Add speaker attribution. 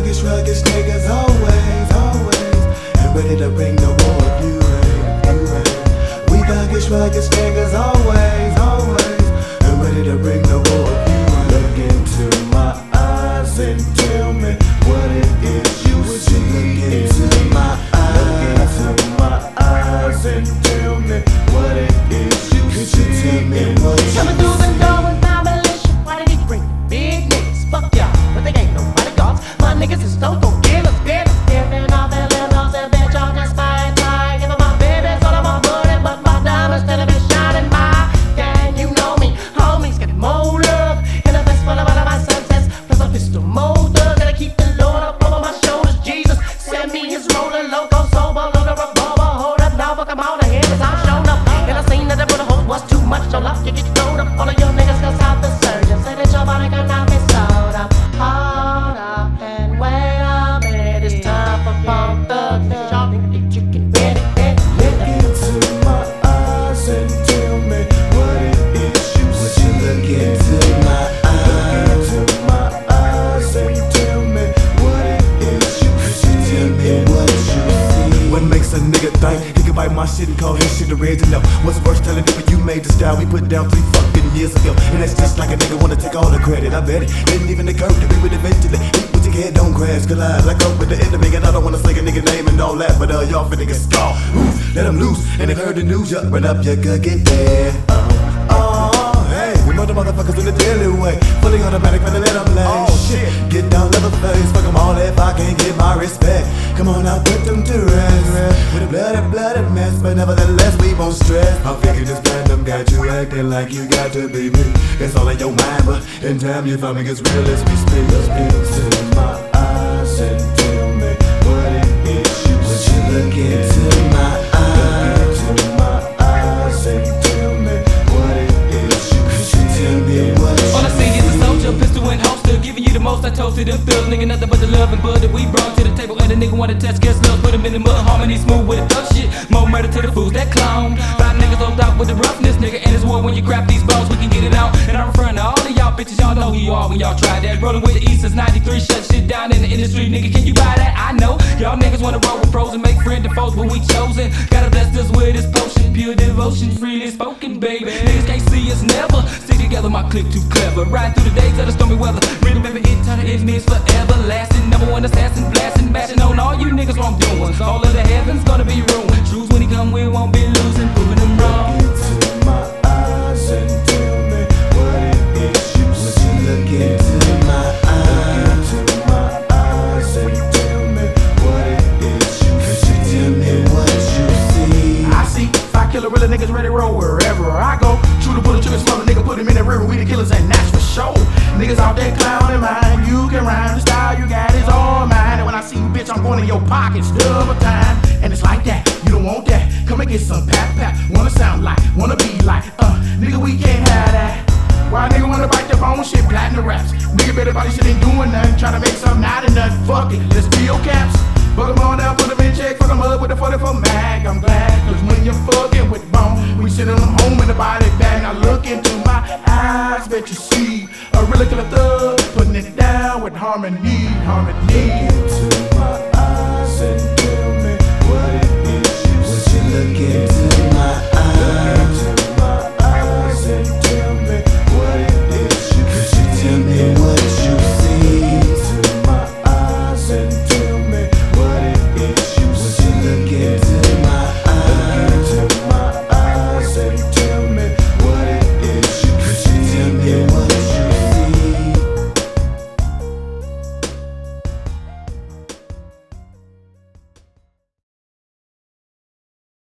Speaker 1: thuggish, rugged niggas always, always, and ready to bring the war if you ain't, you ain't. We thuggish, rugged niggas always, always, and ready to bring the war if you ain't. Look into my eyes and tell me what it is you see. Look into my eyes, look into my eyes and tell me what it is you see. Could you tell me what you see?
Speaker 2: Coming through the door with my militia. Why did he bring big niggas? Fuck y'all, but they ain't nobody gods. My niggas is stone cold killers, bitch. Stepping off their limbs and bitch, y'all just fine. Giving my babies all of my money, but my diamonds still be shining. My gang, you know me, homies get more love. And the best full of all of my sunsets, plus a pistol motor. Gotta keep the load up over my shoulders. Jesus, send me his roller, loco, sober, loader, revolver. Hold up, now fuck 'em all the head as I showed up. And I seen that the bullet hole was too much, so luck you get thrown up. All of your niggas got out the surgeon, say that your body cannot be sold up. Hold up and wait a minute, it's time for Bone Thugs. Y'all think that you can ready,
Speaker 1: Look into my eyes and tell me what it is you see. Look into my eyes, look into my eyes and tell me what it is you see. Tell me what you see.
Speaker 3: What makes a nigga think he can bite my shit and call his shit original? What's worse, telling people you made the style we put down 3 fucking years ago? And that's just like a nigga wanna take all the credit. I bet it didn't even occur to me, but eventually meet with your head, don't crash, collide. Like up with the enemy, and I don't wanna say a nigga name and all that, but y'all finna get scarred. Let him loose, and they heard the news, you run up, you could get dead. Hey, we murder motherfuckers in a daily way. Fully automatic, finna let them lay. Oh shit, get down, leather face, fuck them all if I can't get my respect. Come on now, put them to rest. With a bloody mess, but nevertheless we won't stress. I figure this random got you acting like you got to be me. It's all in your mind, but in time you find me gets real as we speak.
Speaker 1: Look into my eyes and tell me what it is you see. Look into my eyes, look into my eyes and tell me what it is you see. Tell me what you see.
Speaker 4: All I see is a soldier, pistol and holster, giving you the most. I toasted them thugs, nigga, nothing but the love and bud that we brought to the table. And a nigga wanna test, guess love, put him in the mud, harmony smooth with the thug shit. More murder to the fools that clown. 5 niggas loaded out with the roughness, nigga. And it's war when you grab these balls, we can get it out. And I'm referring to all of y'all bitches, y'all know who you are when y'all try that. Rolling with the East since '93, shut shit down in the industry, nigga. Can you buy that? I know y'all niggas wanna roll with pros and make friends and foes, but we chosen. Gotta bless us with this potion, pure devotion, freely spoken, baby. Niggas can't see us never. Stick together, my clique too clever. Riding through the days of the stormy weather. Remember it, turn it means forever lasting. Number one assassin, blasting, bashing on all you niggas wrongdoings. All of the heavens gonna be ruined. Truths when he come, we won't be losing, proving them wrong.
Speaker 1: Look into my eyes and tell me what it is you see. Look into my eyes, look into my eyes and tell me what it is you see. Tell me what you see.
Speaker 5: I see 5 killer real niggas ready to roll wherever I go. True to bullet trigger, smother nigga, put him in the river. We the killers and that's for sure. Niggas out there clowning mine. You can rhyme, the style you got is all mine. And when I see you, bitch, I'm going in your pockets double time. And it's like that, you don't want that. Come and get some pat. Wanna sound like, wanna be like, nigga, we can't have that. Why nigga wanna bite the bone shit, platinum raps? Nigga better body shit ain't doing nothing. Tryna make something out of nothing. Fuck it, let's be your caps. Bug 'em on down, put 'em in check, fuck 'em up with a 44 mag. I'm glad, cause when you're fucking with bone, we sending them home in the body bag. Now look into my eyes, bet you see a real killer thug, putting it down with harmony.
Speaker 1: Look into